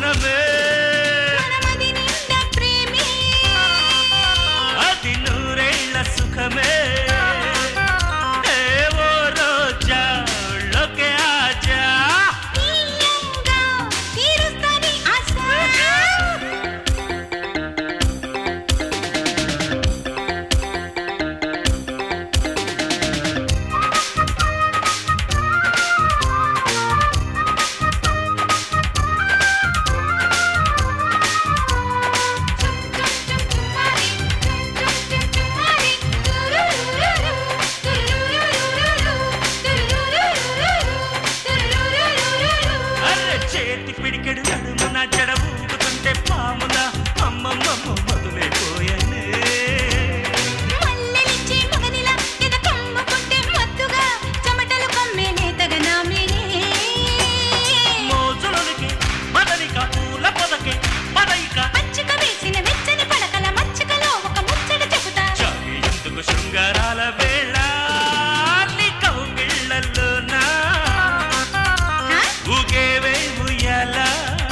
మనమే అది నూరేళ్ల సుఖమే పిడికెడు నడుమున జడ ఊగుతుంటే పాముల అమ్మమ్మ మొదలైపోయానే మల్లెలిచ్చి మగనిలా ఎద కమ్ముకుంటే మత్తుగా చెమటలు కమ్మేనే తగనామేనే మోజులకి మదనిక పూల పొదకే పదైక పచ్చిక వేసిన వెచ్చని పడకల మచ్చికలో ఒక ముచ్చట చెబుతా చావి ఎందుకు శృంగారాల వేళ నీ కౌగిళ్ళల్లోనా ఊగేవే ఉయ్యాలా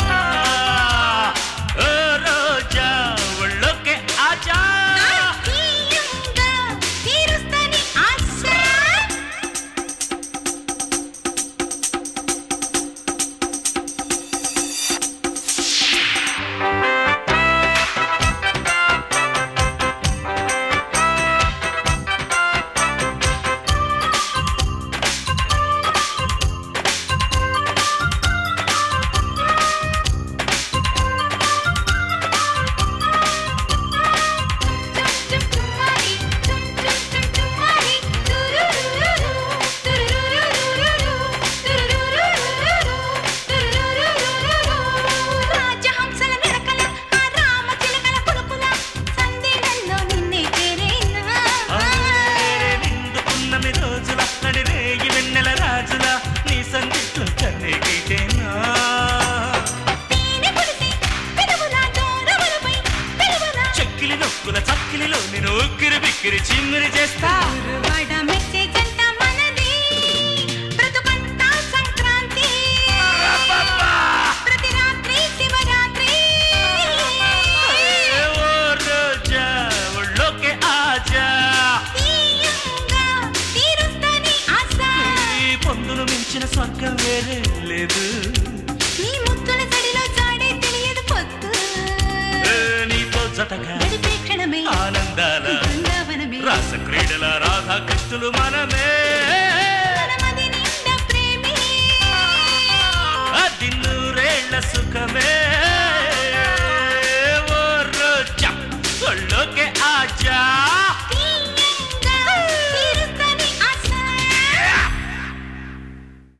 చక్కిలిలో నేను ఉక్కిరి బిక్కిరి చిమ్మిరి చేస్తా బ్రతుకంతా సంక్రాంతి ప్రతి రాత్రి శివరాత్రి ఓ రోజా ఒళ్ళోకే ఆజా తీరుస్తాని ఆశ ఈ పొందును మించిన స్వర్గం వేరే లేదు నీ ముత్తుల సడిలో జాడే తెలియదు పొత్తు నీతో జతగా క్షణమే ఆనందాల బృందావనమే రాస క్రీడల రాధాకృష్ణులు మనమే